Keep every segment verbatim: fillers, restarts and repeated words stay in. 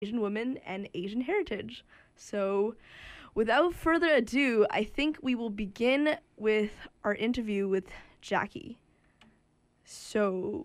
Asian women and Asian heritage. So, without further ado, I think we will begin with our interview with Jackie. So,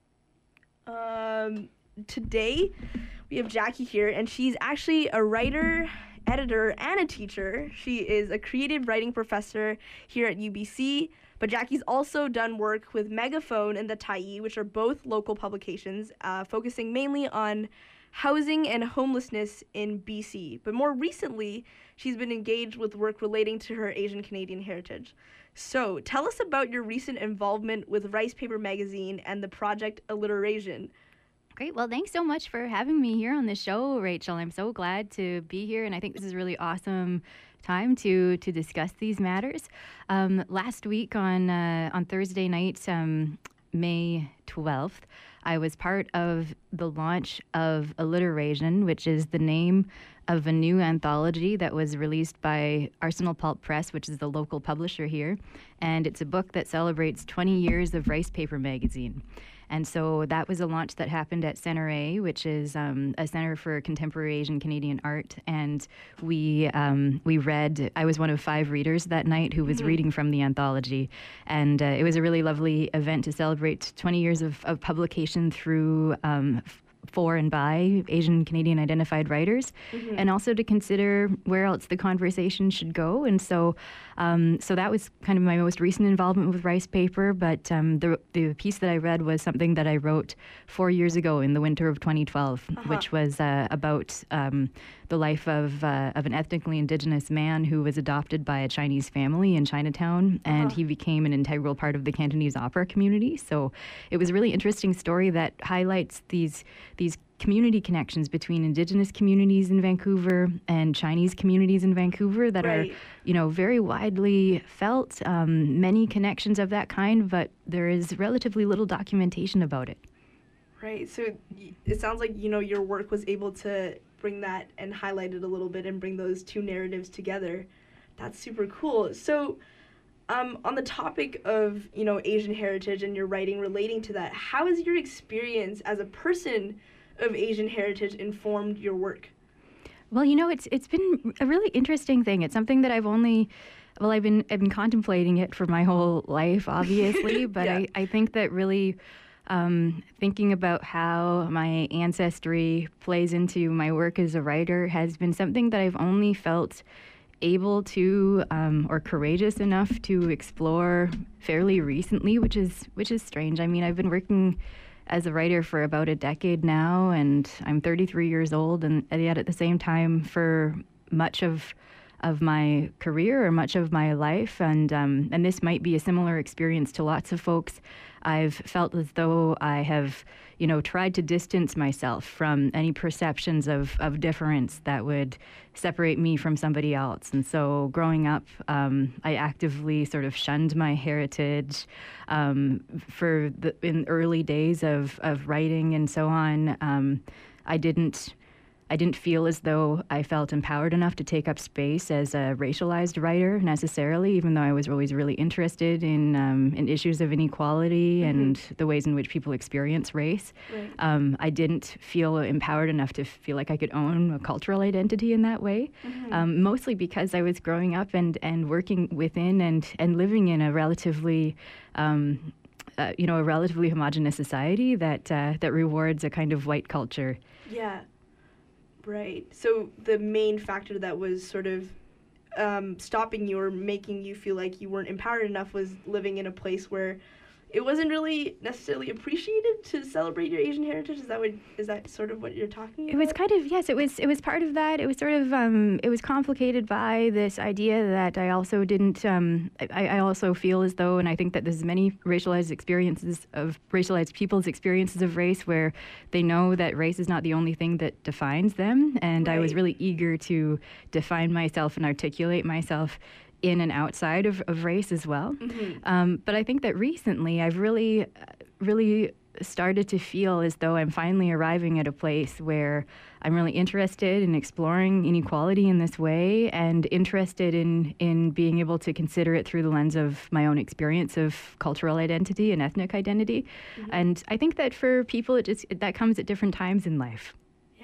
um, today we have Jackie here, and she's actually a writer, editor, and a teacher. She is a creative writing professor here at U B C, but Jackie's also done work with Megaphone and the Tyee, which are both local publications, uh, focusing mainly on housing and homelessness in B C. But more recently, she's been engaged with work relating to her Asian Canadian heritage. So, tell us about your recent involvement with Rice Paper Magazine and the project Alliteration. Great. Well, thanks so much for having me here on the show, Rachel. I'm so glad to be here, and I think this is a really awesome time to to discuss these matters. Um, last week on uh, on Thursday night, um, May twelfth, I was part of the launch of Alliteration, which is the name of a new anthology that was released by Arsenal Pulp Press, which is the local publisher here. And it's a book that celebrates twenty years of Rice Paper Magazine. And so that was a launch that happened at Centre A, which is um, a center for contemporary Asian Canadian art. And we um, we read, I was one of five readers that night who was mm-hmm. reading from the anthology. And uh, it was a really lovely event to celebrate twenty years of, of publication through um, for and by Asian Canadian identified writers, mm-hmm. and also to consider where else the conversation should go. And so um, so that was kind of my most recent involvement with Rice Paper, but um, the, the piece that I read was something that I wrote four years ago in the winter of twenty twelve, uh-huh. which was uh, about um, the life of uh, of an ethnically indigenous man who was adopted by a Chinese family in Chinatown, and uh-huh. he became an integral part of the Cantonese opera community. So it was a really interesting story that highlights these these community connections between Indigenous communities in Vancouver and Chinese communities in Vancouver that right. are, you know, very widely felt, um, many connections of that kind, but there is relatively little documentation about it. Right. So it sounds like, you know, your work was able to bring that and highlight it a little bit and bring those two narratives together. That's super cool. So um, on the topic of, you know, Asian heritage and your writing relating to that, how has your experience as a person of Asian heritage informed your work? Well, you know, it's it's been a really interesting thing. It's something that I've only, well, I've been I've been contemplating it for my whole life, obviously, but yeah. I, I think that really um, thinking about how my ancestry plays into my work as a writer has been something that I've only felt able to um, or courageous enough to explore fairly recently, which is which is strange. I mean, I've been working as a writer for about a decade now, and I'm thirty-three years old, and yet at the same time, for much of of my career or much of my life, and um, and this might be a similar experience to lots of folks, I've felt as though I have, you know, tried to distance myself from any perceptions of, of difference that would separate me from somebody else. And so growing up, um, I actively sort of shunned my heritage um, for the in early days of, of writing and so on. Um, I didn't I didn't feel as though I felt empowered enough to take up space as a racialized writer necessarily, even though I was always really interested in um, in issues of inequality mm-hmm. and the ways in which people experience race. Right. Um, I didn't feel empowered enough to feel like I could own a cultural identity in that way, mm-hmm. um, mostly because I was growing up and, and working within and, and living in a relatively um, uh, you know, a relatively homogenous society that uh, that rewards a kind of white culture. Yeah. Right. So the main factor that was sort of um, stopping you or making you feel like you weren't empowered enough was living in a place where it wasn't really necessarily appreciated to celebrate your Asian heritage. Is that what is that sort of what you're talking about? It was kind of yes. It was it was part of that. It was sort of um, it was complicated by this idea that I also didn't. Um, I, I also feel as though, and I think that there's many racialized experiences of racialized people's experiences of race where they know that race is not the only thing that defines them. And right. I was really eager to define myself and articulate myself in and outside of, of race as well. Mm-hmm. Um, but I think that recently I've really, really started to feel as though I'm finally arriving at a place where I'm really interested in exploring inequality in this way and interested in, in being able to consider it through the lens of my own experience of cultural identity and ethnic identity. Mm-hmm. And I think that for people, it just that comes at different times in life. Yeah.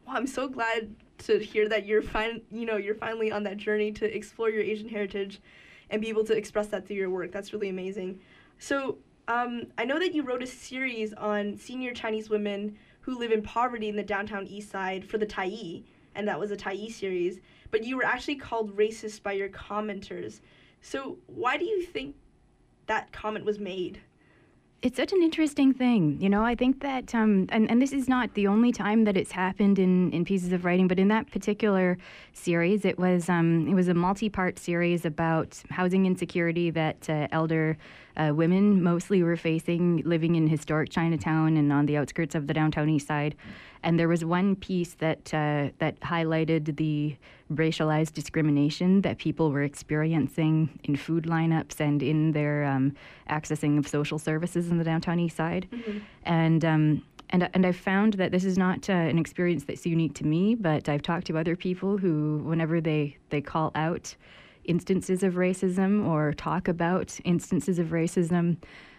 well, I'm so glad to hear that you're fin- you know, you're finally on that journey to explore your Asian heritage and be able to express that through your work. That's really amazing. So um, I know that you wrote a series on senior Chinese women who live in poverty in the downtown east side for the Tyee, and that was a Tyee series, but you were actually called racist by your commenters. So why do you think that comment was made? It's such an interesting thing. You know, I think that, um, and, and this is not the only time that it's happened in, in pieces of writing, but in that particular series, it was um, it was a multi-part series about housing insecurity that uh, elder uh, women mostly were facing living in historic Chinatown and on the outskirts of the downtown east side. And there was one piece that uh, that highlighted the racialized discrimination that people were experiencing in food lineups and in their um, accessing of social services in the downtown east side. Mm-hmm. And um, and and I've found that this is not uh, an experience that's unique to me, but I've talked to other people who, whenever they, they call out instances of racism or talk about instances of racism,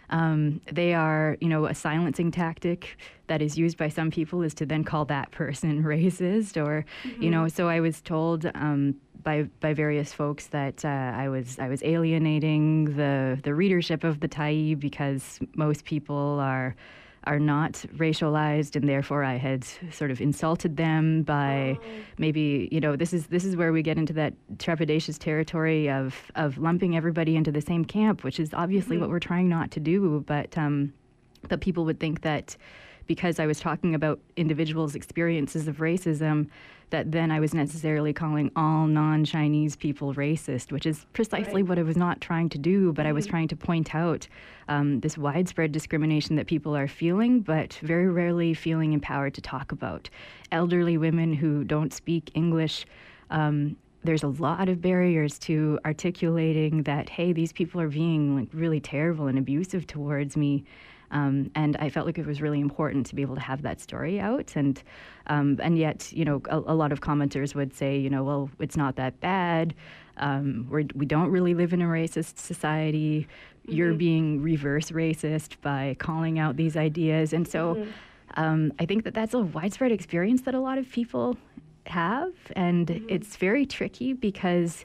Um, they are, you know, a silencing tactic that is used by some people is to then call that person racist, or, mm-hmm. you know. So I was told um, by by various folks that uh, I was I was alienating the the readership of the Tyee because most people are are not racialized, and therefore I had sort of insulted them by oh. maybe, you know, this is this is where we get into that trepidatious territory of of lumping everybody into the same camp, which is obviously mm-hmm. what we're trying not to do. But um, but people would think that because I was talking about individuals' experiences of racism, that then I was necessarily calling all non-Chinese people racist, which is precisely right. what I was not trying to do, but mm-hmm. I was trying to point out um, this widespread discrimination that people are feeling, but very rarely feeling empowered to talk about. Elderly women who don't speak English, um, there's a lot of barriers to articulating that, hey, these people are being like really terrible and abusive towards me. Um, and I felt like it was really important to be able to have that story out. And um, and yet, you know, a, a lot of commenters would say, you know, well, it's not that bad. Um, we're, we don't really live in a racist society. Mm-hmm. You're being reverse racist by calling out these ideas. And so mm-hmm. um, I think that that's a widespread experience that a lot of people have. And mm-hmm. it's very tricky because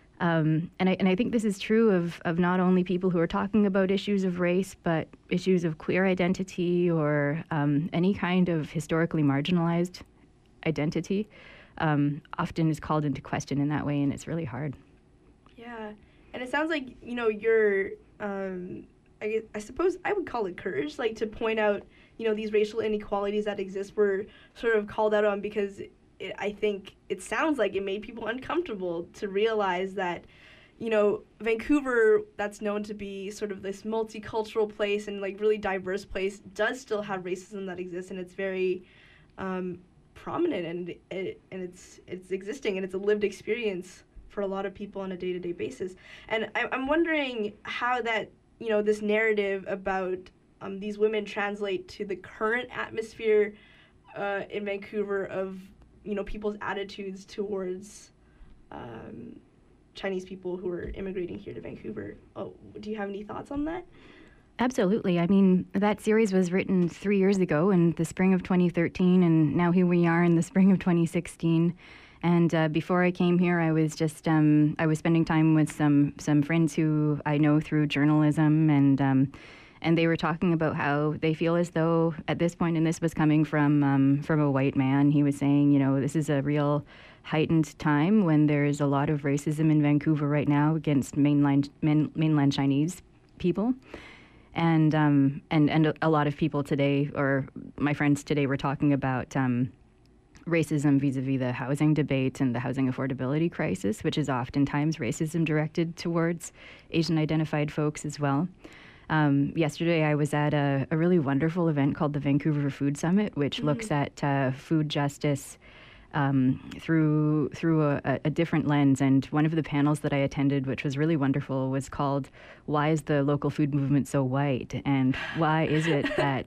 Um, and I and I think this is true of, of not only people who are talking about issues of race, but issues of queer identity or um, any kind of historically marginalized identity um, often is called into question in that way, and it's really hard. Yeah, and it sounds like, you know, you're, um, I, guess, I suppose I would call it courage, like to point out, you know, these racial inequalities that exist were sort of called out on because It, I think it sounds like it made people uncomfortable to realize that, you know, Vancouver, that's known to be sort of this multicultural place and like really diverse place, does still have racism that exists, and it's very um, prominent, and it, and it's it's existing, and it's a lived experience for a lot of people on a day-to-day basis. And I, I'm wondering how that, you know, this narrative about um, these women translate to the current atmosphere uh, in Vancouver of, you know, people's attitudes towards um, Chinese people who are immigrating here to Vancouver. Oh, do you have any thoughts on that? Absolutely. I mean, that series was written three years ago in the spring of twenty thirteen, and now here we are in the spring of twenty sixteen. And uh, before I came here, I was just, um, I was spending time with some, some friends who I know through journalism, and um, and they were talking about how they feel as though at this point, and this was coming from um, from a white man, he was saying, you know, this is a real heightened time when there's a lot of racism in Vancouver right now against mainland main, mainland Chinese people. And um, and and a lot of people today, or my friends today, were talking about um, racism vis-a-vis the housing debate and the housing affordability crisis, which is oftentimes racism directed towards Asian-identified folks as well. Um, yesterday, I was at a, a really wonderful event called the Vancouver Food Summit, which mm-hmm. looks at uh, food justice um, through through a, a different lens. And one of the panels that I attended, which was really wonderful, was called "Why is the local food movement so white?" And why is it that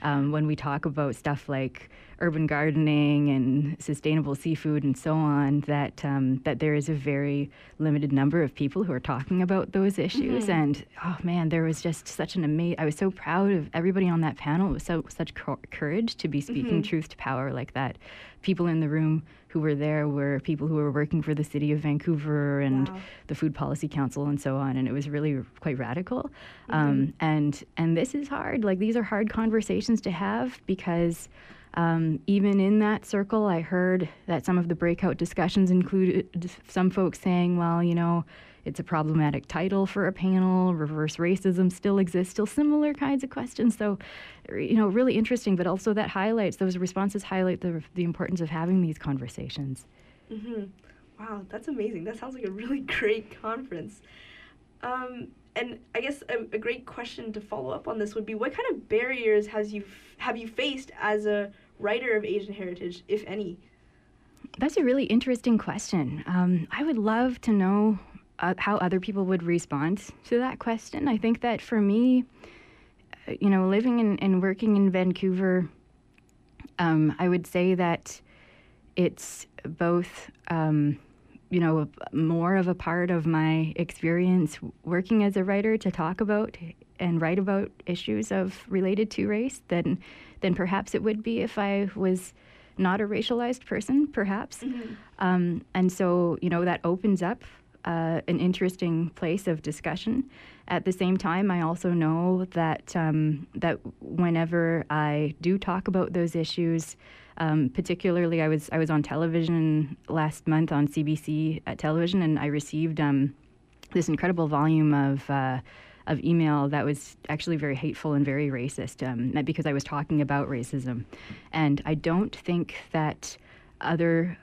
um, when we talk about stuff like urban gardening and sustainable seafood and so on, that um, that there is a very limited number of people who are talking about those issues. Mm-hmm. And oh man, there was just such an amazing. I was so proud of everybody on that panel. It was so such co- courage to be speaking mm-hmm. truth to power like that. People in the room who were there were people who were working for the city of Vancouver and wow. the Food Policy Council and so on, and it was really quite radical. Mm-hmm. Um, and and this is hard. Like, these are hard conversations to have, because um, even in that circle, I heard that some of the breakout discussions included some folks saying, well, you know, it's a problematic title for a panel. Reverse racism still exists, still similar kinds of questions. So, you know, really interesting, but also that highlights, those responses highlight the the importance of having these conversations. Mm-hmm. Wow, that's amazing. That sounds like a really great conference. Um, and I guess a, a great question to follow up on this would be, what kind of barriers has you f- have you faced as a writer of Asian heritage, if any? That's a really interesting question. Um, I would love to know Uh, how other people would respond to that question. I think that for me, uh, you know, living in, and working in Vancouver, um, I would say that it's both, um, you know, more of a part of my experience working as a writer to talk about and write about issues of related to race than, than perhaps it would be if I was not a racialized person, perhaps. Mm-hmm. Um, and so, you know, that opens up Uh, an interesting place of discussion. At the same time, I also know that um, that whenever I do talk about those issues, um, particularly I was I was on television last month on C B C at television, and I received um, this incredible volume of uh, of email that was actually very hateful and very racist, um, because I was talking about racism, and I don't think that other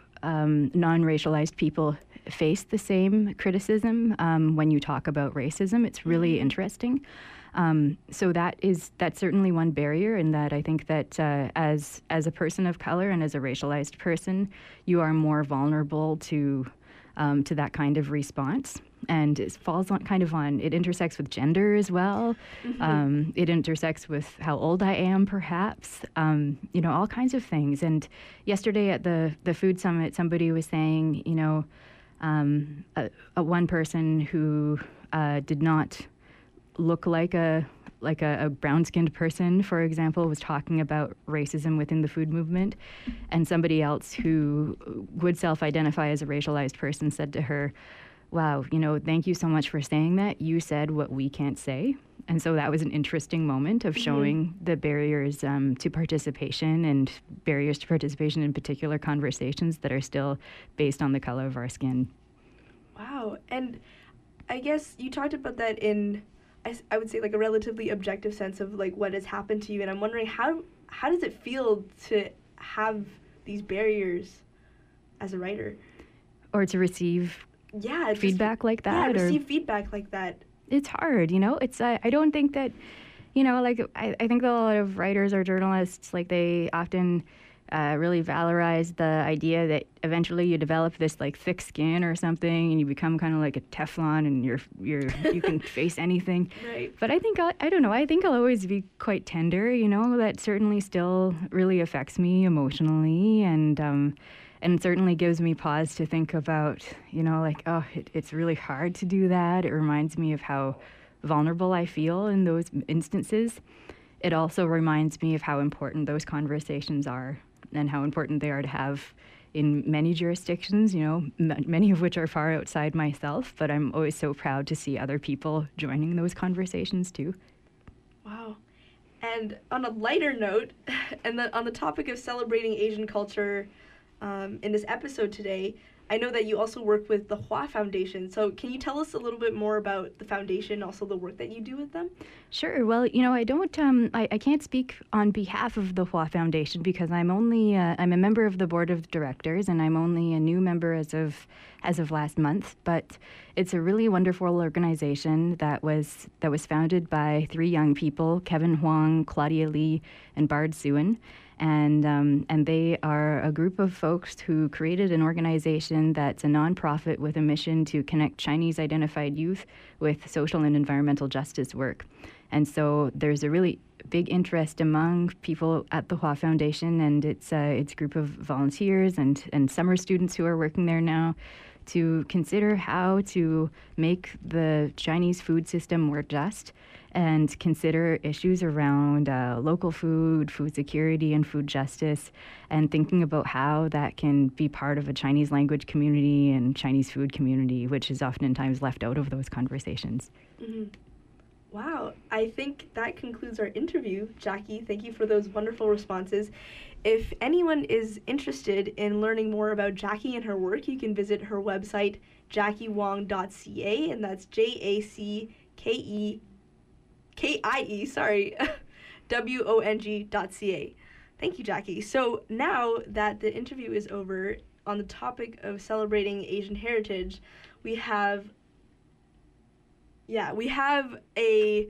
um, non-racialized people face the same criticism um, when you talk about racism. It's really mm-hmm. interesting. Um, so that is that's certainly one barrier, in that I think that uh, as as a person of color and as a racialized person, you are more vulnerable to um, to that kind of response. And it falls on kind of on, it intersects with gender as well. Mm-hmm. Um, it intersects with how old I am, perhaps, um, you know, all kinds of things. And yesterday at the, the food summit, somebody was saying, you know, um, a, a one person who uh, did not look like a like a, a brown-skinned person, for example, was talking about racism within the food movement, and somebody else who would self-identify as a racialized person said to her, wow, you know, thank you so much for saying that. You said what we can't say. And so that was an interesting moment of showing mm-hmm. the barriers um, to participation, and barriers to participation in particular conversations that are still based on the color of our skin. Wow. And I guess you talked about that in, I, I would say, like a relatively objective sense of like what has happened to you. And I'm wondering, how how does it feel to have these barriers as a writer? Or to receive yeah, feedback just, like that? Yeah, or receive feedback like that. It's hard, you know? It's uh, I don't think that, you know, like, I, I think that a lot of writers or journalists, like, they often uh, really valorize the idea that eventually you develop this, like, thick skin or something, and you become kind of like a Teflon, and you're, you're, you can face anything. Right. But I think, I'll, I don't know, I think I'll always be quite tender, you know? That certainly still really affects me emotionally, and, um, and certainly gives me pause to think about, you know, like, oh, it, it's really hard to do that. It reminds me of how vulnerable I feel in those instances. It also reminds me of how important those conversations are, and how important they are to have in many jurisdictions, you know, m- many of which are far outside myself, but I'm always so proud to see other people joining those conversations too. Wow. And on a lighter note, and the, on the topic of celebrating Asian culture, Um, in this episode today, I know that you also work with the Hua Foundation. So can you tell us a little bit more about the foundation, also the work that you do with them? Sure. Well, you know, I don't, um, I, I can't speak on behalf of the Hua Foundation, because I'm only, uh, I'm a member of the board of directors, and I'm only a new member as of, as of last month. But it's a really wonderful organization that was, that was founded by three young people, Kevin Huang, Claudia Lee, and Bard Suen. And, um, and they are a group of folks who created an organization that's a nonprofit with a mission to connect Chinese-identified youth with social and environmental justice work. And so there's a really big interest among people at the Hua Foundation and its, uh, its group of volunteers and, and summer students who are working there now to consider how to make the Chinese food system more just and consider issues around uh, local food, food security, and food justice, and thinking about how that can be part of a Chinese language community and Chinese food community, which is oftentimes left out of those conversations. Mm-hmm. Wow, I think that concludes our interview. Jackie, thank you for those wonderful responses. If anyone is interested in learning more about Jackie and her work, you can visit her website, jackie wong dot c a, and that's J A C K E K I E, sorry, W O N G dot C A. Thank you, Jackie. So now that the interview is over, on the topic of celebrating Asian heritage, we have, yeah, we have a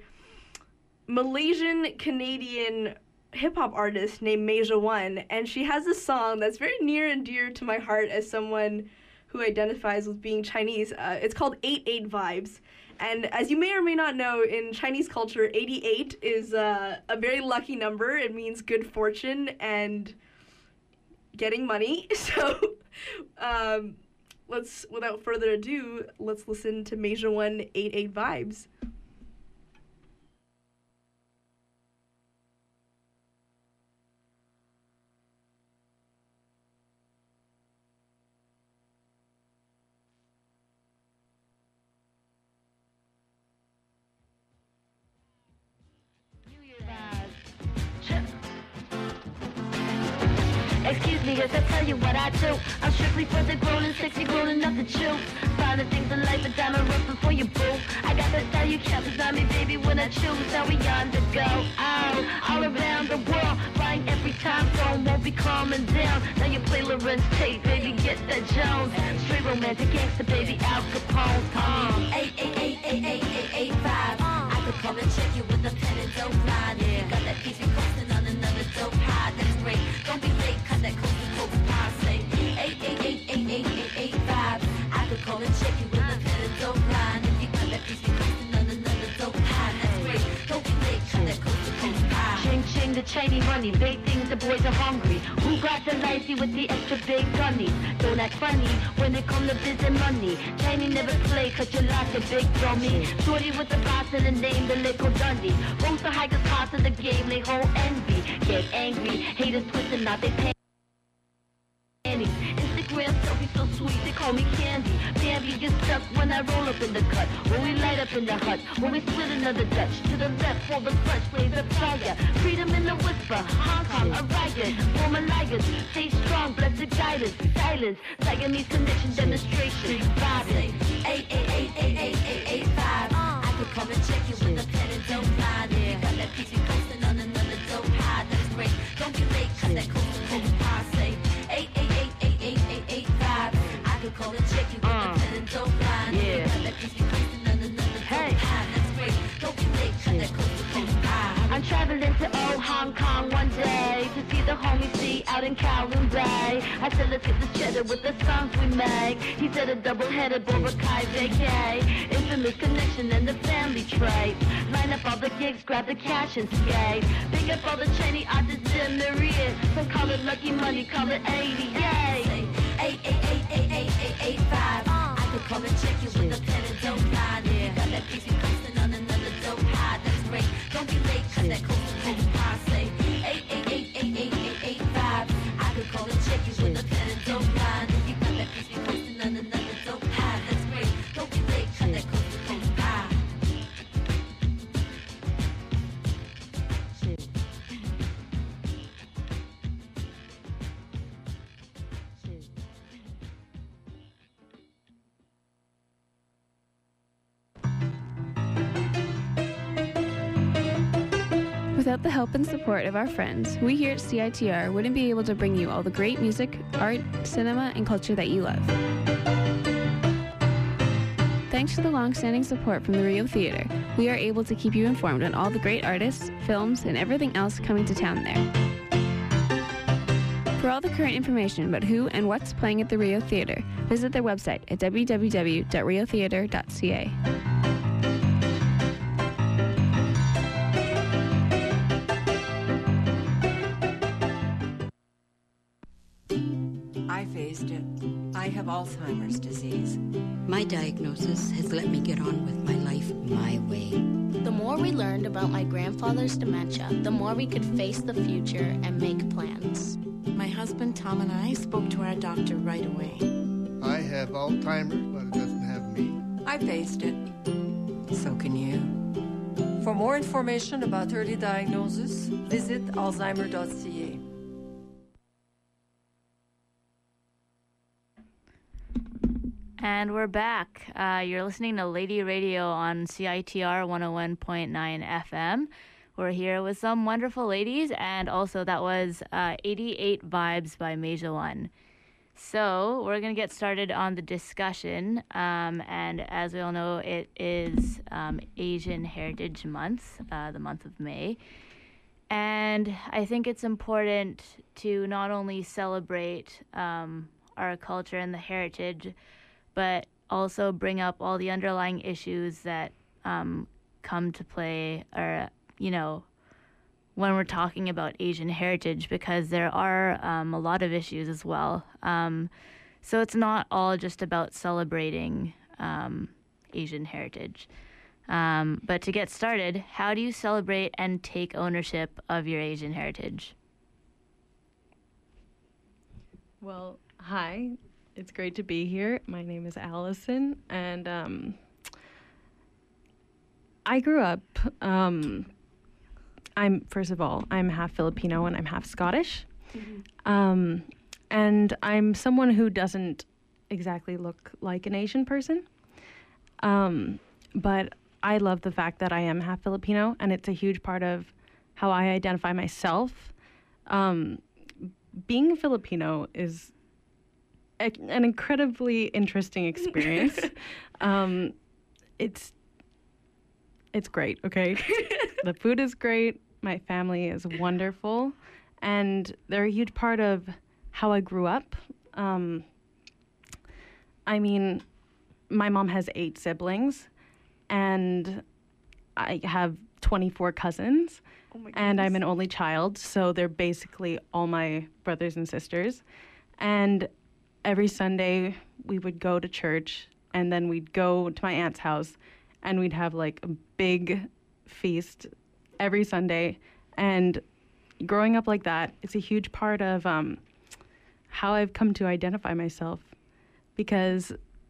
Malaysian-Canadian hip-hop artist named Meja One, and she has a song that's very near and dear to my heart as someone who identifies with being Chinese. Uh, it's called eighty-eight Vibes. And as you may or may not know, in Chinese culture, eighty-eight is uh, a very lucky number. It means good fortune and getting money. So um, let's, without further ado, let's listen to Meja One, eighty-eight Vibes. Excuse me as I tell you what I do. I'm strictly for the grown and sexy, grown enough to chew. Find the things in life, a diamond rough before you boo. I got the style you can't design me, baby, when I choose. Now we on to go out, all around the world. Flying every time zone, won't be calming down. Now you play Lorenz Tate, baby, get that Jones. Straight romantic gangster, baby, Al Capone. Um, eight, eight, eight, eight, eight, eight, eight, five. I could come and check you with a pen and dope line. Yeah, got that piece you posting on another dope high. That's great. Don't be late, cut that coast to coast pie. Say eight, eight, eight, eight, eight, eight, eight, five. I could call and check you with a pen and dope line. If you got that piece you posting on another dope high. That's great. Don't be late, cut that coast to coast pie. Ching ching, the Chinese money. They think the boys are hungry. Who got the lazy with the extra big gunnies? Don't act funny when it come to biz and money. Chinese never play, cause you lost a big dummy. Shorty with the boss and the name, the little Dundee. Both the highest parts of the game, they hold envy. Get angry, haters twisting out their panties. Instagram selfie so sweet, they call me Candy. Bambi gets stuck when I roll up in the cut. When we light up in the hut, when we split another Dutch. To the left, for the clutch, blaze the fire. Freedom in the whisper, Hong Kong, a riot. Former liars, stay strong, blessed guidance. Silence, Siamese connection, demonstration. Vibing, eight, eight, eight, eight, eight, eight, eight, five. I could come and check you with a pen and dope line. Yeah, got that piece you posting on another dope high. That's great, don't be late, cut that coast to coast pie. Say eight, eight, eight, eight, eight, eight, eight, five. I could call and check you with a pen and dope line. Yeah, got that piece you posting on another dope high. That's great, don't be late, cut that coast to coast pie. I'm traveling to old Hong Kong one day to see the homies see out in Kowloon Bay. I said let's get this cheddar with the songs we make. He said a double-headed Boracay vacay. Infamous connection and the family trait. Line up all the gigs, grab the cash and skate. Pick up all the Chinese artists in myriad. So call it lucky money, call it eighty-eight. Eight, eight, eight, eight, eight, eight, eight, five. I could come and check you with a pen and dope line. Yeah, got that piece you posting on another dope high. That's great. Don't be late, cut that coast to coast pie. Say eight, eight, eight, eight, eight, eight, eight, five. I could call and check you with a pen and dope line. If you got that piece you posting on another dope high. That's great. Don't be late, cut that coast to coast pie. Without the help and support of our friends, we here at C I T R wouldn't be able to bring you all the great music, art, cinema, and culture that you love. Thanks to the long-standing support from the Rio Theater, we are able to keep you informed on all the great artists, films, and everything else coming to town there. For all the current information about who and what's playing at the Rio Theatre, visit their website at w w w dot rio theatre dot c a. I faced it. I have Alzheimer's disease. My diagnosis has let me get on with my life my way. The more we learned about my grandfather's dementia, the more we could face the future and make plans. My husband Tom and I spoke to our doctor right away. I have Alzheimer's, but it doesn't have me. I faced it. So can you. For more information about early diagnosis, visit alzheimer dot c a. And we're back. Uh, you're listening to Lady Radio on C I T R one oh one point nine F M. We're here with some wonderful ladies, and also that was uh, eighty-eight Vibes by Meja One. So we're going to get started on the discussion. Um, and as we all know, it is um, Asian Heritage Month, uh, the month of May. And I think it's important to not only celebrate um, our culture and the heritage, but also bring up all the underlying issues that um, come to play, or, you know, when we're talking about Asian heritage, because there are um, a lot of issues as well. Um, so it's not all just about celebrating um, Asian heritage. Um, but to get started, how do you celebrate and take ownership of your Asian heritage? Well, hi. It's great to be here. My name is Allison, and um, I grew up, um, I'm, first of all, I'm half Filipino and I'm half Scottish. Mm-hmm. Um, and I'm someone who doesn't exactly look like an Asian person. Um, but I love the fact that I am half Filipino, and it's a huge part of how I identify myself. Um, being Filipino is a, an incredibly interesting experience. um, it's it's great, okay? The food is great. My family is wonderful. And they're a huge part of how I grew up. Um, I mean, my mom has eight siblings, and I have twenty-four cousins. Oh my and I'm an only child, so they're basically all my brothers and sisters. And every Sunday, we would go to church, and then we'd go to my aunt's house, and we'd have like a big feast every Sunday. And growing up like that, it's a huge part of um, how I've come to identify myself, because,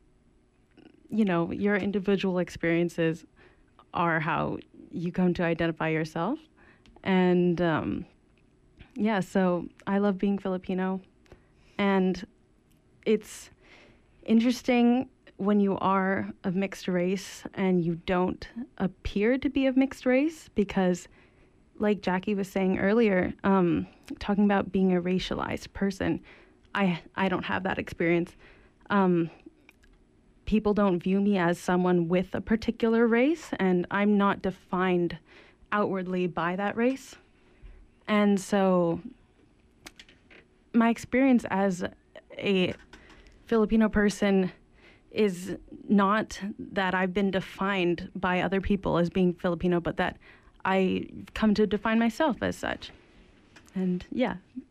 you know, your individual experiences are how you come to identify yourself. And um, yeah, so I love being Filipino. And it's interesting when you are of mixed race and you don't appear to be of mixed race, because like Jackie was saying earlier, um, talking about being a racialized person, I I don't have that experience. Um, people don't view me as someone with a particular race, and I'm not defined outwardly by that race. And so my experience as a Filipino person is not that I've been defined by other people as being Filipino, but that I come to define myself as such. And yeah.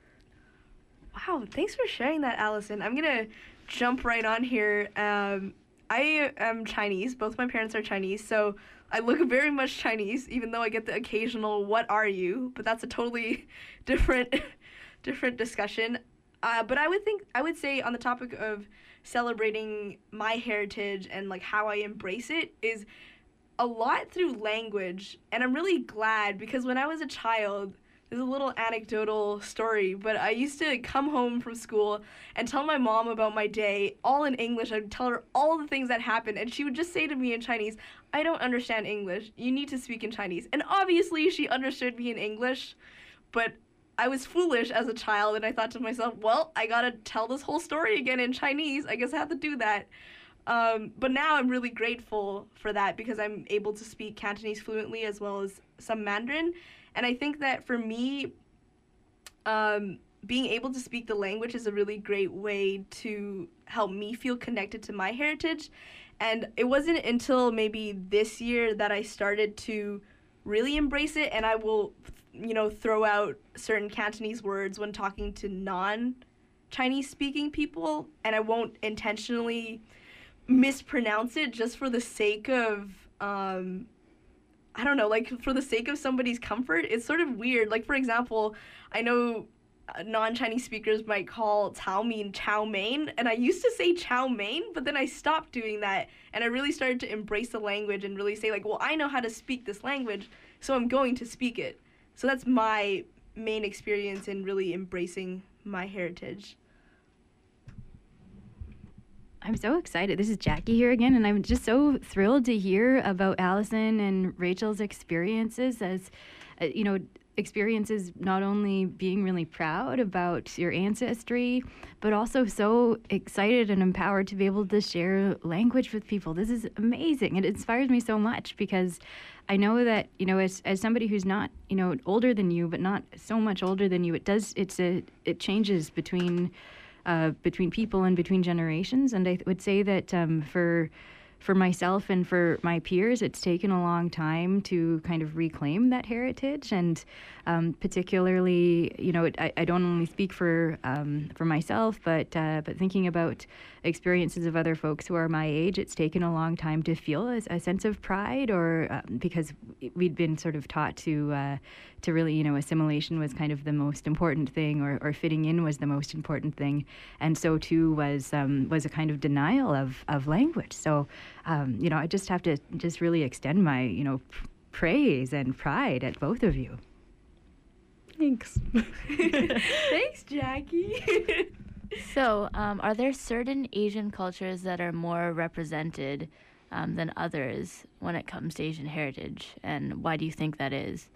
Wow, thanks for sharing that, Allison. I'm going to jump right on here. Um, I am Chinese. Both my parents are Chinese, so I look very much Chinese, even though I get the occasional, what are you? But that's a totally different different discussion. Uh, but I would think, I would say on the topic of celebrating my heritage and like how I embrace it is a lot through language. And I'm really glad, because when I was a child, there's a little anecdotal story, but I used to come home from school and tell my mom about my day, all in English. I'd tell her all the things that happened, and she would just say to me in Chinese, I don't understand English. You need to speak in Chinese. And obviously she understood me in English, but I was foolish as a child, and I thought to myself, well, I gotta tell this whole story again in Chinese. I guess I have to do that. Um, but now I'm really grateful for that, because I'm able to speak Cantonese fluently as well as some Mandarin. And I think that for me, um, being able to speak the language is a really great way to help me feel connected to my heritage. And it wasn't until maybe this year that I started to really embrace it, and I will, you know, throw out certain Cantonese words when talking to non-Chinese speaking people, and I won't intentionally mispronounce it just for the sake of, um, I don't know, like for the sake of somebody's comfort. It's sort of weird. Like, for example, I know non-Chinese speakers might call chow mein chow mein, and I used to say chow mein, but then I stopped doing that, and I really started to embrace the language and really say, like, well, I know how to speak this language, so I'm going to speak it. So that's my main experience in really embracing my heritage. I'm so excited. This is Jackie here again, and I'm just so thrilled to hear about Allison and Rachel's experiences as, uh, you know, experiences not only being really proud about your ancestry, but also so excited and empowered to be able to share language with people. This is amazing. It inspires me so much because I know that, you know, as as somebody who's not, you know, older than you, but not so much older than you, it does, it's a, it changes between, uh, between people and between generations. And I would say that um, for For myself and for my peers, it's taken a long time to kind of reclaim that heritage, and um, particularly, you know, I, I don't only speak for um, for myself, but uh, but thinking about experiences of other folks who are my age, it's taken a long time to feel a, a sense of pride, or uh, because we'd been sort of taught to uh, to really, you know, assimilation was kind of the most important thing, or, or fitting in was the most important thing, and so too was um, was a kind of denial of of language. So. Um, you know, I just have to just really extend my, you know, p- praise and pride at both of you. Thanks. Thanks, Jackie. So, um, are there certain Asian cultures that are more represented um, than others when it comes to Asian heritage, and why do you think that is?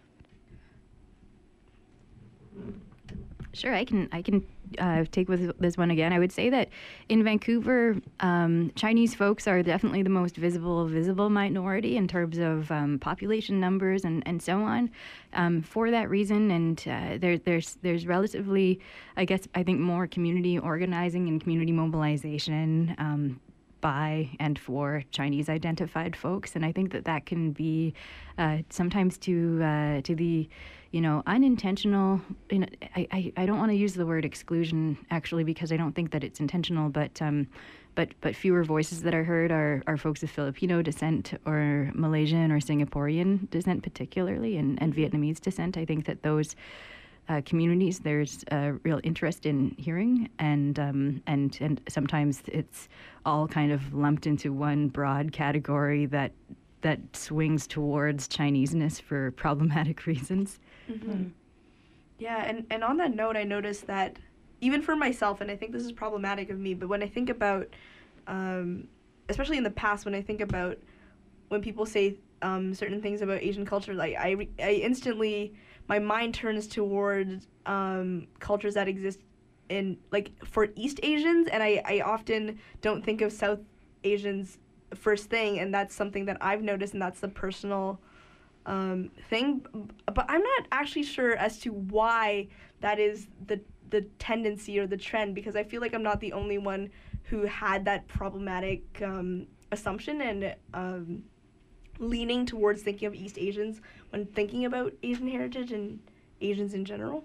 Sure, I can I can uh, take with this one again. I would say that in Vancouver, um, Chinese folks are definitely the most visible visible minority in terms of um, population numbers and, and so on. Um, for that reason, and uh, there, there's there's relatively, I guess, I think more community organizing and community mobilization um, by and for Chinese identified folks, and I think that that can be uh, sometimes to uh, to the you know, unintentional, you know, I, I, I don't want to use the word exclusion, actually, because I don't think that it's intentional, but um, but but fewer voices that are heard are, are folks of Filipino descent or Malaysian or Singaporean descent particularly, and, and Vietnamese descent. I think that those uh, communities, there's a real interest in hearing, and, um, and, and sometimes it's all kind of lumped into one broad category that that swings towards Chineseness for problematic reasons. Mm-hmm. Mm. Yeah, and, and on that note, I noticed that even for myself, and I think this is problematic of me, but when I think about, um, especially in the past, when I think about when people say um, certain things about Asian culture, like I, re- I instantly, my mind turns towards um, cultures that exist in, like, for East Asians, and I, I often don't think of South Asians first thing, and that's something that I've noticed, and that's the personal um, thing. But I'm not actually sure as to why that is the the tendency or the trend, because I feel like I'm not the only one who had that problematic um, assumption and um, leaning towards thinking of East Asians when thinking about Asian heritage and Asians in general.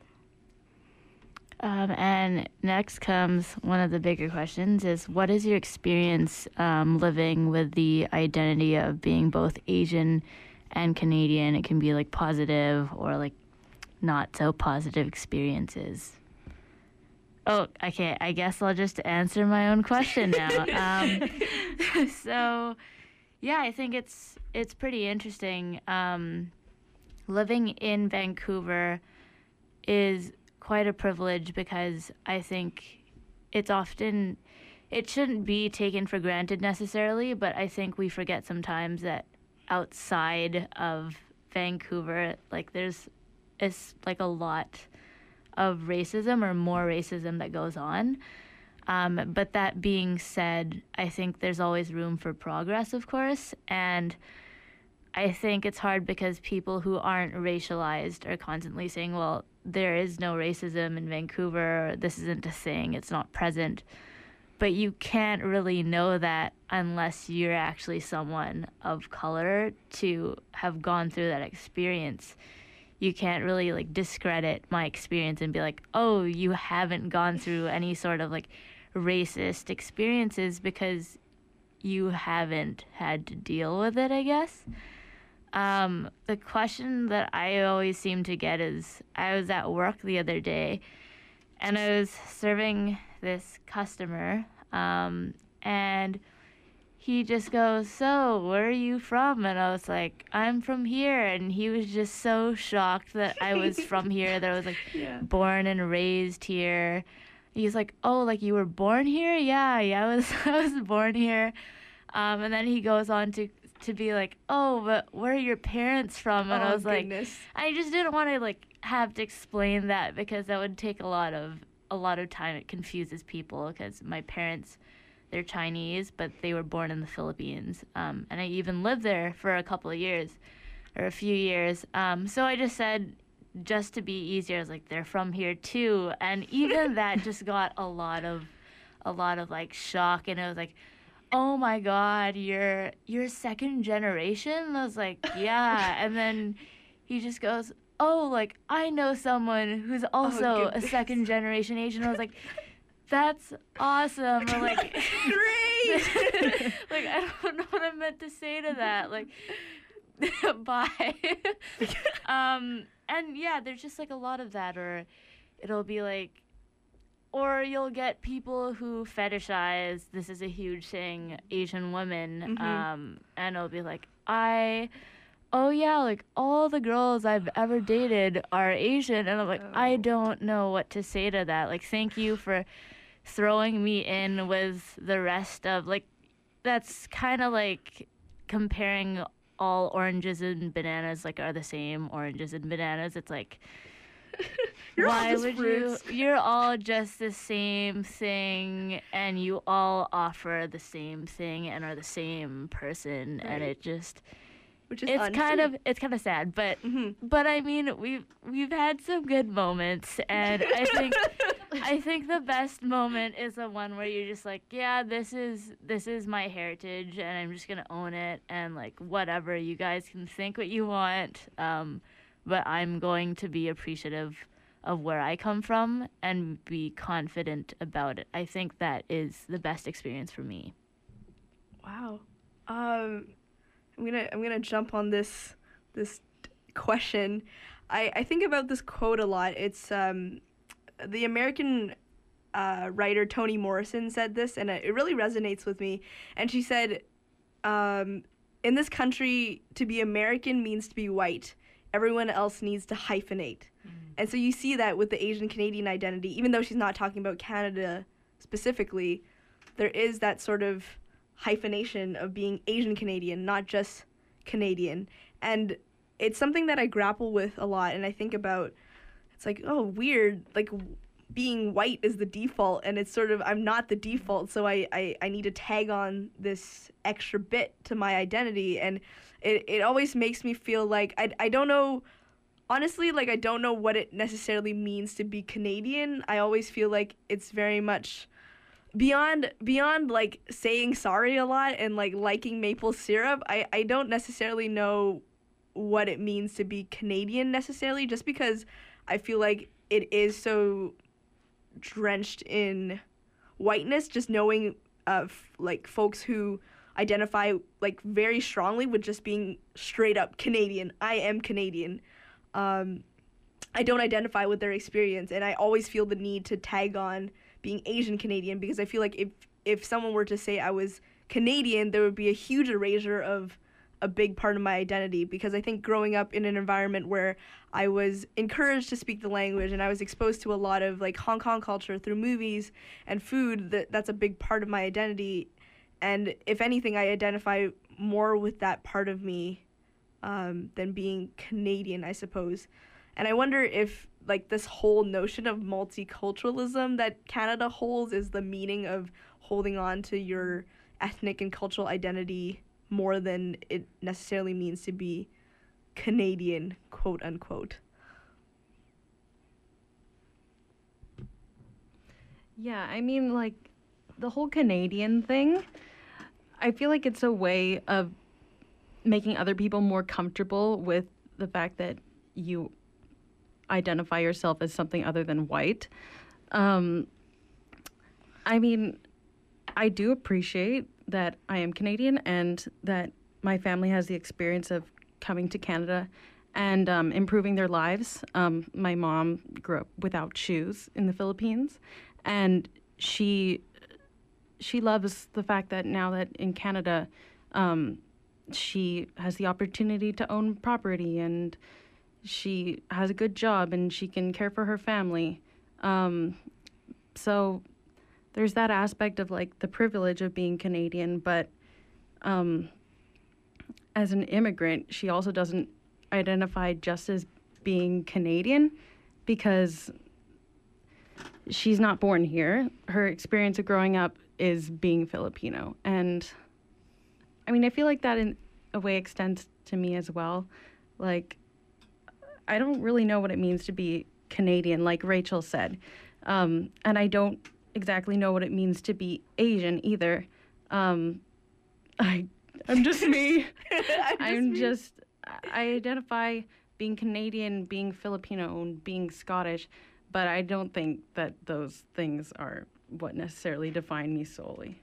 Um, and next comes one of the bigger questions is, what is your experience um, living with the identity of being both Asian and Canadian? It can be like positive or like not so positive experiences. Oh, okay. I guess I'll just answer my own question now. um, so, yeah, I think it's it's pretty interesting. Um, living in Vancouver is quite a privilege because I think it's often, it shouldn't be taken for granted necessarily, but I think we forget sometimes that outside of Vancouver, like there's it's like a lot of racism or more racism that goes on. Um, but that being said, I think there's always room for progress, of course, and I think it's hard because people who aren't racialized are constantly saying, well, there is no racism in Vancouver, this isn't a thing, it's not present. But you can't really know that unless you're actually someone of color to have gone through that experience. You can't really like discredit my experience and be like, oh, you haven't gone through any sort of like racist experiences because you haven't had to deal with it, I guess. Um, the question that I always seem to get is, I was at work the other day and I was serving this customer, um, and he just goes, so where are you from? And I was like, I'm from here. And he was just so shocked that I was from here, that I was like yeah. born and raised here. He's like, oh, like you were born here? Yeah, yeah, I was I was born here. Um, and then he goes on to to be like, oh, but where are your parents from? And oh, I was goodness. like, I just didn't want to like have to explain that because that would take a lot of a lot of time. It confuses people because my parents, they're Chinese, but they were born in the Philippines. Um, and I even lived there for a couple of years or a few years. Um, so I just said, just to be easier, I was like, they're from here too. And even that just got a lot of, a lot of like shock. And it was like, oh my God, you're, you're second generation? I was like, yeah. And then he just goes, oh, like I know someone who's also oh, a second generation Asian. I was like, that's awesome. Or like, great. Like, I don't know what I meant to say to that. Like, bye. um, and yeah, there's just like a lot of that. Or it'll be like, or you'll get people who fetishize, this is a huge thing, Asian women. Mm-hmm. Um, and it'll be like, I, oh yeah, like all the girls I've ever dated are Asian. And I'm like, oh. I don't know what to say to that. Like, thank you for throwing me in with the rest of, like, that's kind of like comparing all oranges and bananas, like, are the same oranges and bananas. It's like, you're why all just would fruits. you, you're all just the same thing and you all offer the same thing and are the same person. Right. And it just, which is it's unfair. kind of it's kind of sad, but mm-hmm. but I mean we've we've had some good moments, and I think I think the best moment is the one where you're just like, yeah, this is this is my heritage, and I'm just gonna own it, and like whatever, you guys can think what you want, um, but I'm going to be appreciative of where I come from and be confident about it. I think that is the best experience for me. Wow. Um. I'm gonna I'm gonna jump on this this question. I, I think about this quote a lot. It's um, the American uh, writer Toni Morrison said this, and it really resonates with me. And she said, um, "In this country, to be American means to be white. Everyone else needs to hyphenate." Mm. And so you see that with the Asian Canadian identity, even though she's not talking about Canada specifically, there is that sort of hyphenation of being Asian Canadian, not just Canadian. And it's something that I grapple with a lot, and I think about, it's like, oh, weird, like being white is the default, and it's sort of, I'm not the default, so I, I, I need to tag on this extra bit to my identity, and it, it always makes me feel like, I, I don't know, honestly, like I don't know what it necessarily means to be Canadian. I always feel like it's very much Beyond beyond like saying sorry a lot and like liking maple syrup, I, I don't necessarily know what it means to be Canadian necessarily, just because I feel like it is so drenched in whiteness, just knowing of like folks who identify like very strongly with just being straight up Canadian. I am Canadian. Um, I don't identify with their experience, and I always feel the need to tag on being Asian Canadian, because I feel like if if someone were to say I was Canadian, there would be a huge erasure of a big part of my identity, because I think growing up in an environment where I was encouraged to speak the language and I was exposed to a lot of like Hong Kong culture through movies and food, that that's a big part of my identity. And if anything, I identify more with that part of me um, than being Canadian, I suppose. And I wonder if like this whole notion of multiculturalism that Canada holds is the meaning of holding on to your ethnic and cultural identity more than it necessarily means to be Canadian, quote unquote. Yeah, I mean, like, the whole Canadian thing, I feel like it's a way of making other people more comfortable with the fact that you identify yourself as something other than white. Um, I mean, I do appreciate that I am Canadian and that my family has the experience of coming to Canada and um, improving their lives. Um, my mom grew up without shoes in the Philippines, and she she loves the fact that now that in Canada, um, she has the opportunity to own property, and she has a good job, and she can care for her family. Um, so there's that aspect of like the privilege of being Canadian, but um, as an immigrant, she also doesn't identify just as being Canadian because she's not born here. Her experience of growing up is being Filipino. And I mean, I feel like that in a way extends to me as well. Like, I don't really know what it means to be Canadian, like Rachel said. Um, and I don't exactly know what it means to be Asian either. Um, I, I'm just me. I'm, I'm me. just, I identify being Canadian, being Filipino, and being Scottish, but I don't think that those things are what necessarily define me solely.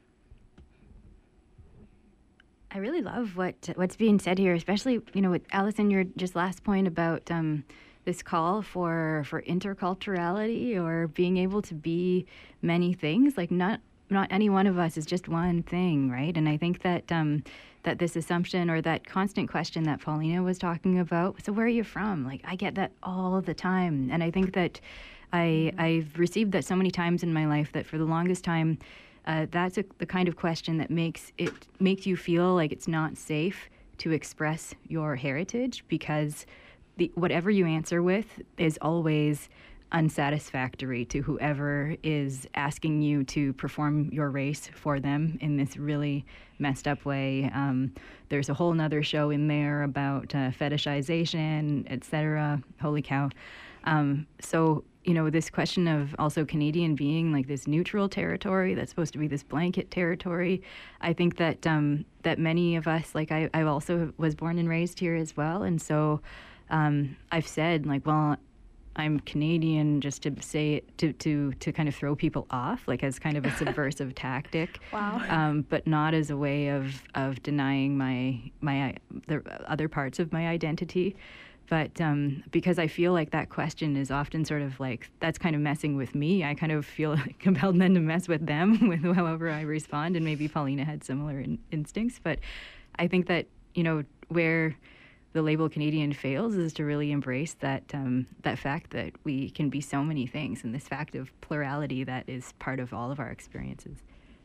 I really love what what's being said here, especially, you know, with Allison, your just last point about um, this call for for interculturality or being able to be many things. Like not not any one of us is just one thing, right? And I think that um, that this assumption or that constant question that Paulina was talking about. So where are you from? Like I get that all the time, and I think that I I've received that so many times in my life that for the longest time. Uh, that's a, the kind of question that makes it makes you feel like it's not safe to express your heritage because the whatever you answer with is always unsatisfactory to whoever is asking you to perform your race for them in this really messed up way. Um, there's a whole nother show in there about uh, fetishization, et cetera. Holy cow. Um, so you know, this question of also Canadian being like this neutral territory that's supposed to be this blanket territory. I think that um, that many of us, like I, I also was born and raised here as well. And so um, I've said like, well, I'm Canadian just to say it, to, to, to kind of throw people off, like as kind of a subversive tactic. Wow. Um, but not as a way of, of denying my, my, the other parts of my identity. But um, because I feel like that question is often sort of like, that's kind of messing with me. I kind of feel compelled then to mess with them with however I respond. And maybe Paulina had similar in- instincts. But I think that, you know, where the label Canadian fails is to really embrace that um, that fact that we can be so many things and this fact of plurality that is part of all of our experiences.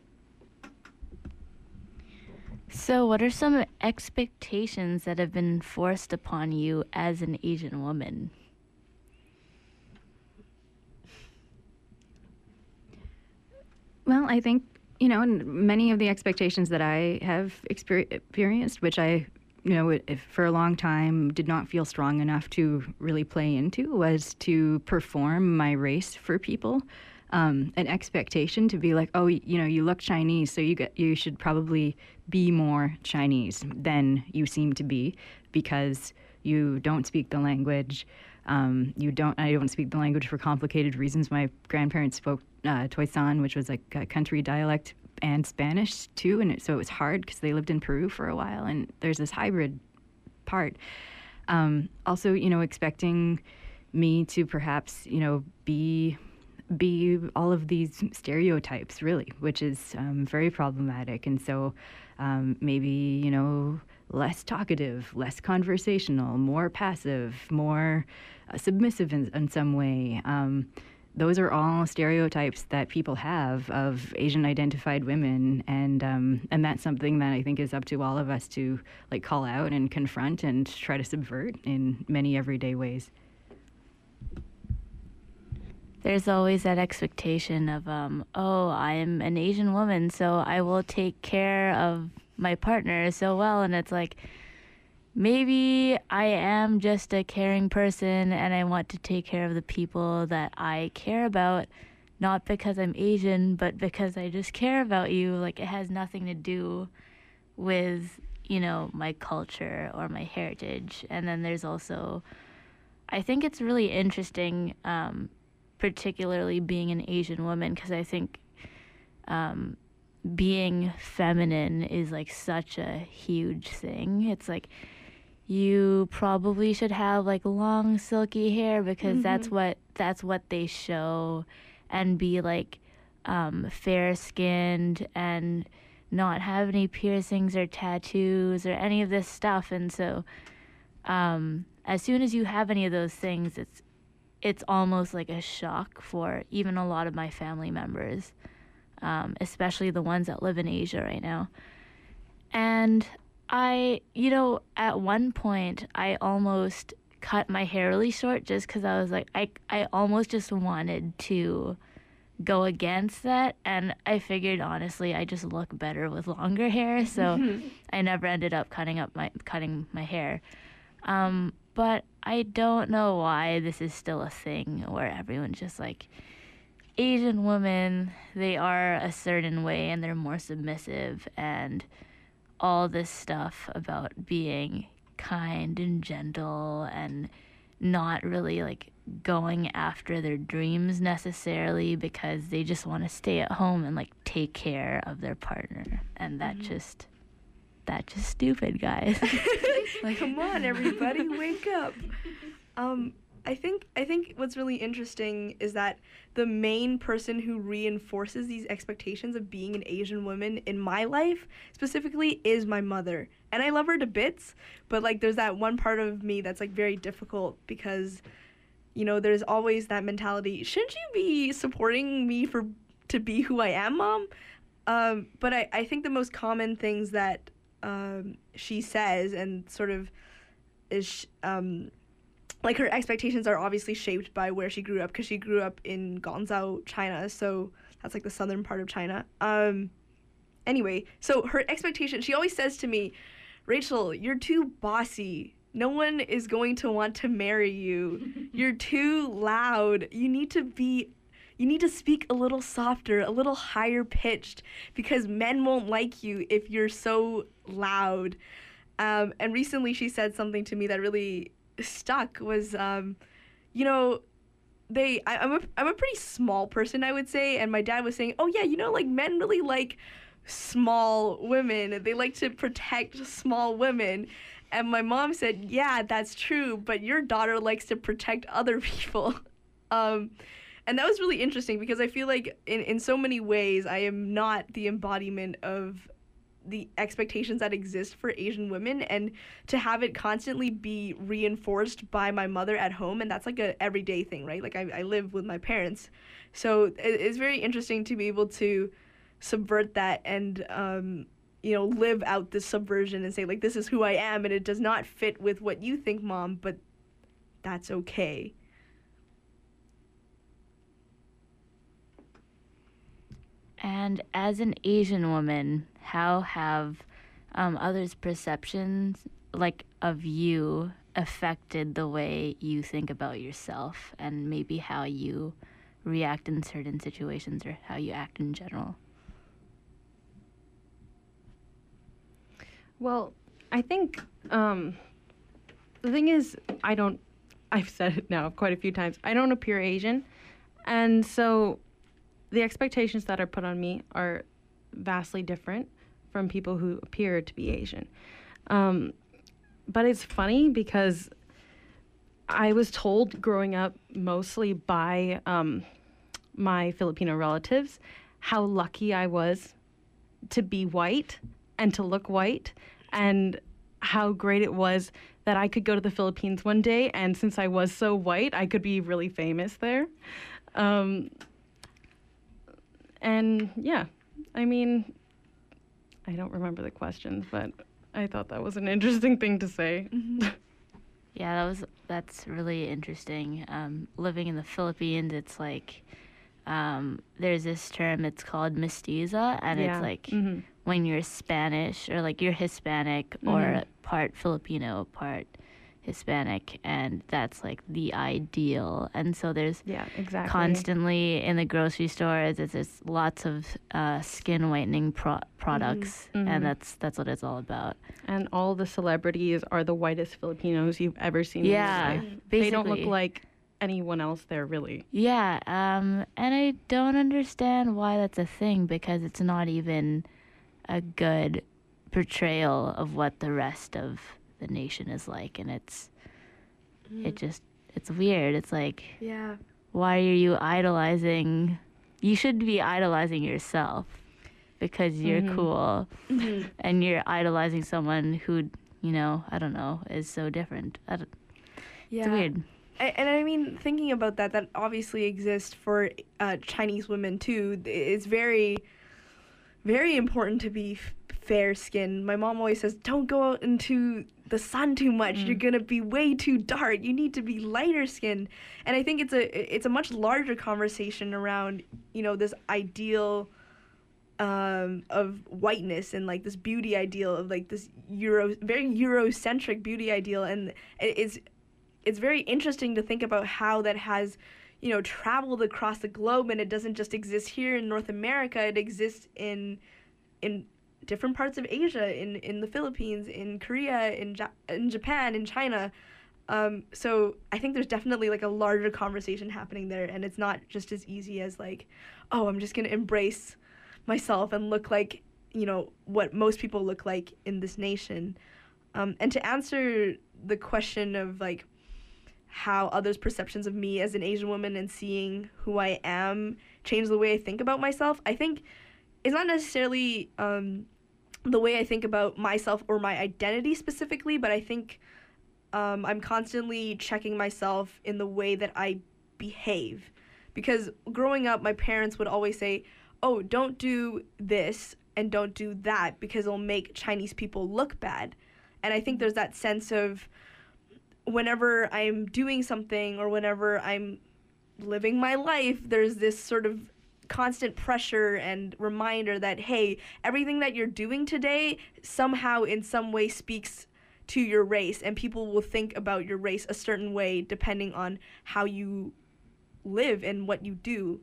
So, what are some expectations that have been forced upon you as an Asian woman? Well, I think, you know, many of the expectations that I have exper- experienced, which I, you know, if for a long time did not feel strong enough to really play into, was to perform my race for people. Um, an expectation to be like, oh, you know, you look Chinese, so you get, you should probably be more Chinese than you seem to be because you don't speak the language. Um, you don't. I don't speak the language for complicated reasons. My grandparents spoke uh, Toisan, which was like a country dialect, and Spanish too, and it, so it was hard because they lived in Peru for a while, and there's this hybrid part. Um, also, you know, expecting me to perhaps, you know, be. be all of these stereotypes, really, which is um, very problematic. And so um, maybe, you know, less talkative, less conversational, more passive, more uh, submissive in, in some way. Um, those are all stereotypes that people have of Asian-identified women, and um, and that's something that I think is up to all of us to like call out and confront and try to subvert in many everyday ways. There's always that expectation of, um, oh, I'm an Asian woman, so I will take care of my partner so well, and it's like, maybe I am just a caring person and I want to take care of the people that I care about, not because I'm Asian, but because I just care about you. Like, it has nothing to do with, you know, my culture or my heritage. And then there's also, I think it's really interesting, um, particularly being an Asian woman, because I think um, being feminine is like such a huge thing. It's like, you probably should have like long silky hair because mm-hmm. that's what that's what they show, and be like um, fair skinned and not have any piercings or tattoos or any of this stuff. And so um, as soon as you have any of those things, it's it's almost like a shock for even a lot of my family members, um, especially the ones that live in Asia right now. And I, you know, at one point, I almost cut my hair really short just because I was like, I, I almost just wanted to go against that. And I figured, honestly, I just look better with longer hair. So I never ended up cutting up my, cutting my hair. Um, but I don't know why this is still a thing where everyone's just like, Asian women, they are a certain way and they're more submissive, and all this stuff about being kind and gentle and not really like going after their dreams necessarily because they just want to stay at home and like take care of their partner. And that mm-hmm. just that's just stupid, guys. Like, come on, everybody, wake up. Um I think I think what's really interesting is that the main person who reinforces these expectations of being an Asian woman in my life specifically is my mother. And I love her to bits, but like there's that one part of me that's like very difficult because, you know, there's always that mentality, shouldn't you be supporting me for to be who I am, Mom? Um, but I, I think the most common things that um, she says and sort of is um, like her expectations are obviously shaped by where she grew up, because she grew up in Guangzhou, China, so that's like the southern part of China. Um, anyway, so her expectation, she always says to me, Rachel, you're too bossy. No one is going to want to marry you. You're too loud. You need to be, you need to speak a little softer, a little higher pitched, because men won't like you if you're so loud. Um, and recently she said something to me that really stuck was, um, you know, they, I, I'm a, I'm a pretty small person, I would say. And my dad was saying, oh yeah, you know, like men really like small women. They like to protect small women. And my mom said, yeah, that's true, but your daughter likes to protect other people. Um, and that was really interesting because I feel like in, in so many ways, I am not the embodiment of the expectations that exist for Asian women, and to have it constantly be reinforced by my mother at home. And that's like a everyday thing, right? Like I, I live with my parents. So it, it's very interesting to be able to subvert that and, um, you know, live out this subversion and say, like, this is who I am, and it does not fit with what you think, Mom, but that's okay. And as an Asian woman, how have um, others' perceptions, like, of you affected the way you think about yourself and maybe how you react in certain situations or how you act in general? Well, I think um, the thing is, I don't, I've said it now quite a few times, I don't appear Asian. And so the expectations that are put on me are vastly different from people who appear to be Asian. Um, but it's funny because I was told growing up mostly by um, my Filipino relatives how lucky I was to be white and to look white, and how great it was that I could go to the Philippines one day, and since I was so white, I could be really famous there. Um, and yeah, I mean, I don't remember the questions, but I thought that was an interesting thing to say. Mm-hmm. Yeah, that was that's really interesting. Um, living in the Philippines, it's like um, there's this term, it's called mestiza, and Yeah. it's like Mhm. when you're Spanish or like you're Hispanic or Mhm. part Filipino, part Hispanic, and that's like the ideal. And so there's Yeah, exactly. constantly in the grocery stores, there's, there's lots of uh, skin whitening pro- products, Mhm. and that's that's what it's all about. And all the celebrities are the whitest Filipinos you've ever seen Yeah, in your life. They don't look basically. like anyone else there, really. Yeah, um, and I don't understand why that's a thing, because it's not even a good portrayal of what the rest of the nation is like, and it's it just it's weird. It's like, Yeah. why are you idolizing? You should be idolizing yourself because you're Mhm. cool, Mhm. and you're idolizing someone who, you know, I don't know, is so different. I don't, Yeah. It's weird. A- And I mean, thinking about that, that obviously exists for uh, Chinese women too. It's very, very important to be f- fair skinned. My mom always says, don't go out into the sun too much. You're gonna be way too dark. You need to be lighter skinned. And I think it's a it's a much larger conversation around, you know, this ideal um, of whiteness and like this beauty ideal of like this Euro, very Eurocentric beauty ideal. And it- it's it's very interesting to think about how that has, you know, traveled across the globe, and it doesn't just exist here in North America. It exists in in different parts of Asia, in, in the Philippines, in Korea, in ja- in Japan, in China. Um, so I think there's definitely like a larger conversation happening there, and it's not just as easy as like, oh, I'm just gonna embrace myself and look like, you know, what most people look like in this nation. Um, and to answer the question of like how others' perceptions of me as an Asian woman and seeing who I am change the way I think about myself, I think it's not necessarily um, the way I think about myself or my identity specifically, but I think um, I'm constantly checking myself in the way that I behave. Because growing up, my parents would always say, oh, don't do this and don't do that because it'll make Chinese people look bad. And I think there's that sense of whenever I'm doing something or whenever I'm living my life, there's this sort of constant pressure and reminder that, hey, everything that you're doing today somehow in some way speaks to your race, and people will think about your race a certain way depending on how you live and what you do.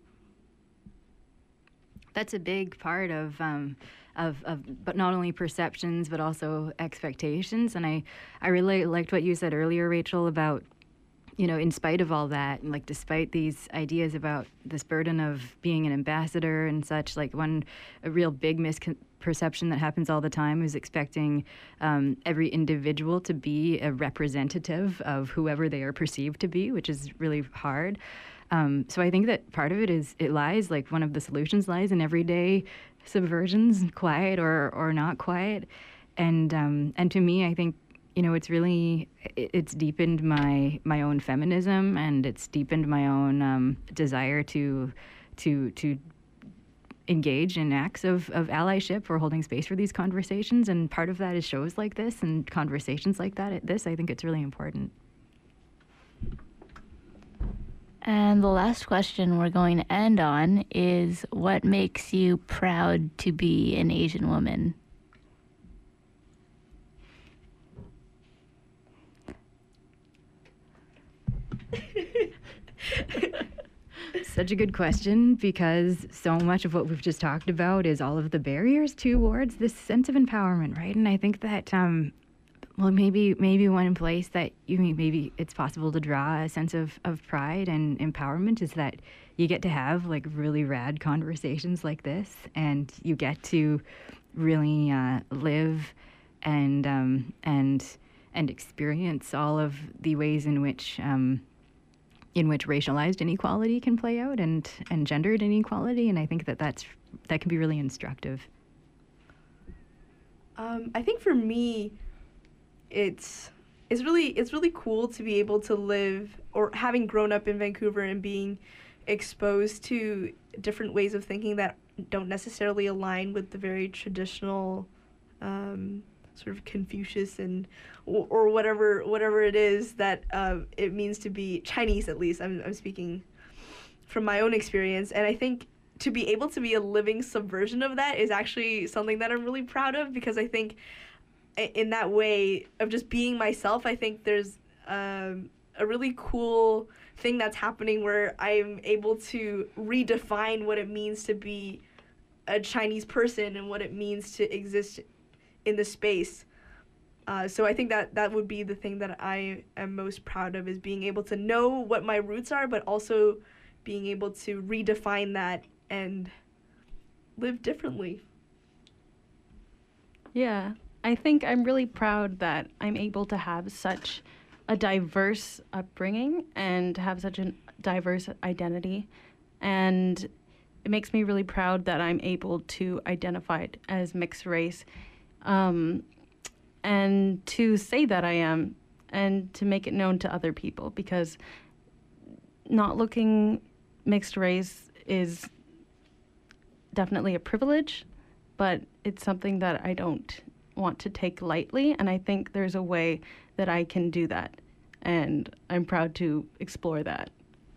That's a big part of, um, of, of, but not only perceptions, but also expectations. And I, I really liked what you said earlier, Rachel, about, you know, in spite of all that, and like despite these ideas about this burden of being an ambassador and such, like one a real big misperception that happens all the time is expecting um, every individual to be a representative of whoever they are perceived to be, which is really hard. Um, so I think that part of it is it lies, like one of the solutions lies in everyday subversions, quiet or, or not quiet. And um, and to me, I think, you know, it's really, it, it's deepened my my own feminism, and it's deepened my own um, desire to to to engage in acts of, of allyship or holding space for these conversations. And part of that is shows like this and conversations like that. At this, I think it's really important. And the last question we're going to end on is, what makes you proud to be an Asian woman? Such a good question, because so much of what we've just talked about is all of the barriers towards this sense of empowerment, right? And I think that, um, well, maybe maybe one place that you maybe it's possible to draw a sense of, of pride and empowerment is that you get to have like really rad conversations like this, and you get to really uh, live and um, and and experience all of the ways in which. Um, in which racialized inequality can play out, and, and gendered inequality, and I think that that's, that can be really instructive. Um, I think for me, it's it's really it's really cool to be able to live, or having grown up in Vancouver and being exposed to different ways of thinking that don't necessarily align with the very traditional um, sort of Confucius and or, or whatever whatever it is that uh, it means to be Chinese. At least I'm I'm speaking from my own experience. And I think to be able to be a living subversion of that is actually something that I'm really proud of, because I think in that way of just being myself, I think there's um, a really cool thing that's happening where I'm able to redefine what it means to be a Chinese person and what it means to exist in the space. Uh, so I think that that would be the thing that I am most proud of, is being able to know what my roots are, but also being able to redefine that and live differently. Yeah, I think I'm really proud that I'm able to have such a diverse upbringing and have such a diverse identity. And it makes me really proud that I'm able to identify as mixed race, um, and to say that I am, and to make it known to other people, because not looking mixed race is definitely a privilege, but it's something that I don't want to take lightly, and I think there's a way that I can do that, and I'm proud to explore that.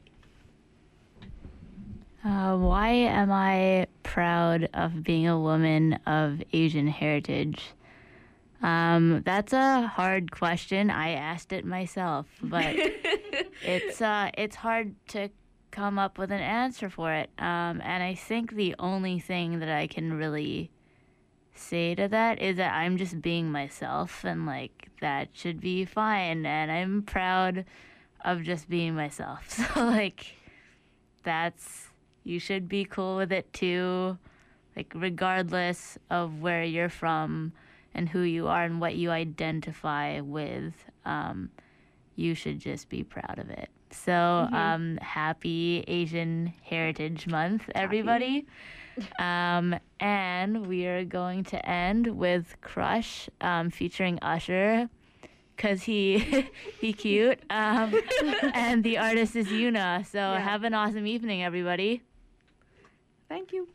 Uh, why am I proud of being a woman of Asian heritage? Um, that's a hard question. I asked it myself, but it's uh, it's hard to come up with an answer for it. Um, and I think the only thing that I can really say to that is that I'm just being myself, and like that should be fine, and I'm proud of just being myself. So like that's, you should be cool with it too, like regardless of where you're from and who you are and what you identify with. Um, you should just be proud of it. So mm-hmm. um, happy Asian Heritage Month, everybody. Um, and we are going to end with Crush, um, featuring Usher, because he he cute. Um, and the artist is Yuna. So yeah. Have an awesome evening, everybody. Thank you.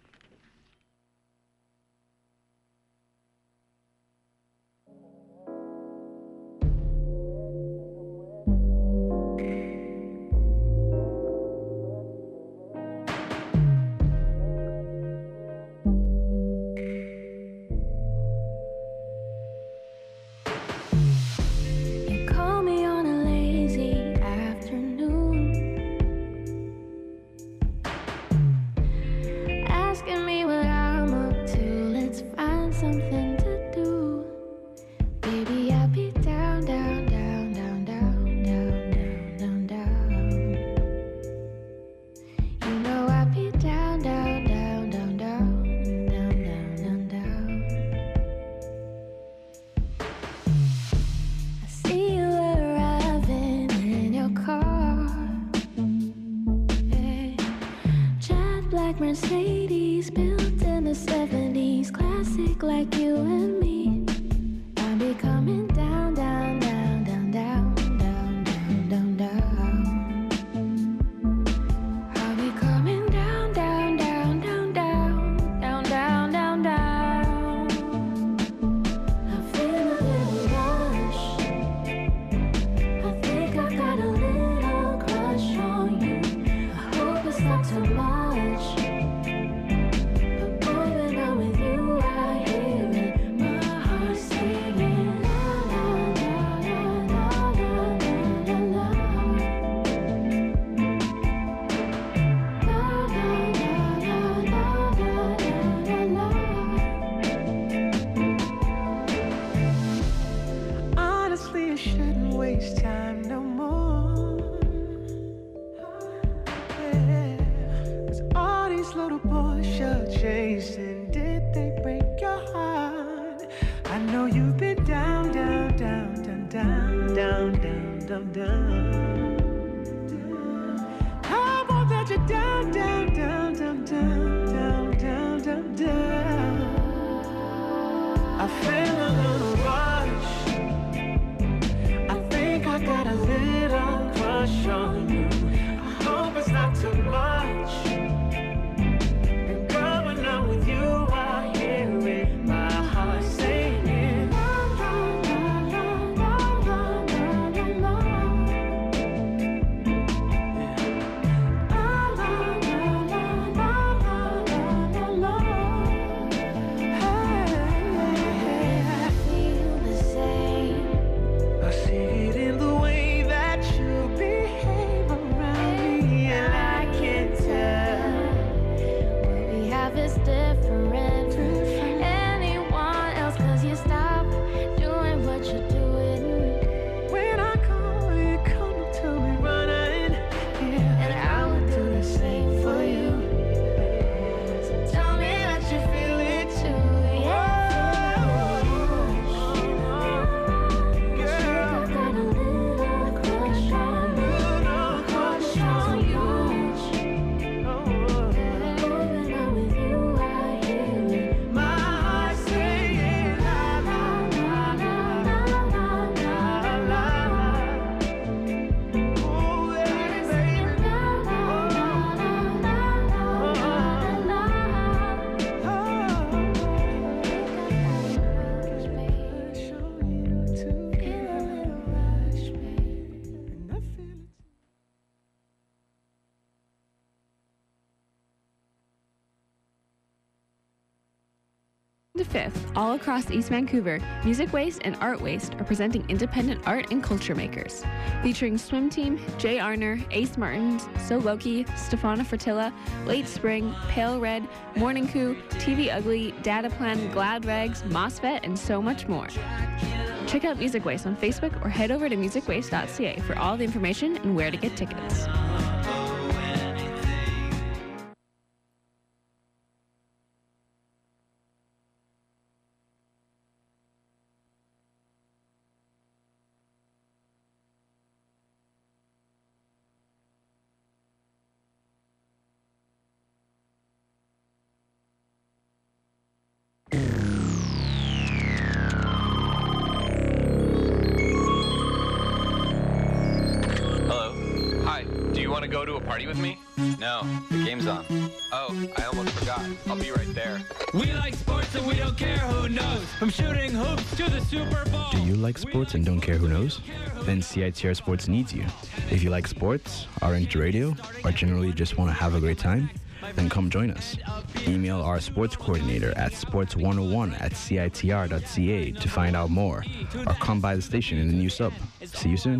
Mercedes built in the seventies, classic like you and me. I'll be coming down, down, down, down, down, down, down, down, down. I'll be coming down, down, down, down, down, down, down, down, down. I feel a little rush. I think I've got a little crush on you. I hope it's not too much. to fifth, all across East Vancouver, Music Waste and Art Waste are presenting independent art and culture makers. Featuring Swim Team, Jay Arner, Ace Martins, So Loki, Stefana Fertilla, Late Spring, Pale Red, Morning Coup, T V Ugly, Data Plan, Glad Rags, MOSFET, and so much more. Check out Music Waste on Facebook or head over to music waste dot c a for all the information and where to get tickets. Want to go to a party with me? No, the game's on. Oh, I almost forgot. I'll be right there. We like sports and we don't care who knows. From shooting hoops to the Super Bowl. Do you like sports and don't care who knows? Then C I T R Sports needs you. If you like sports, are into radio, or generally just want to have a great time, then come join us. Email our sports coordinator at sports one oh one at c i t r dot c a to find out more, or come by the station in the new sub. See you soon.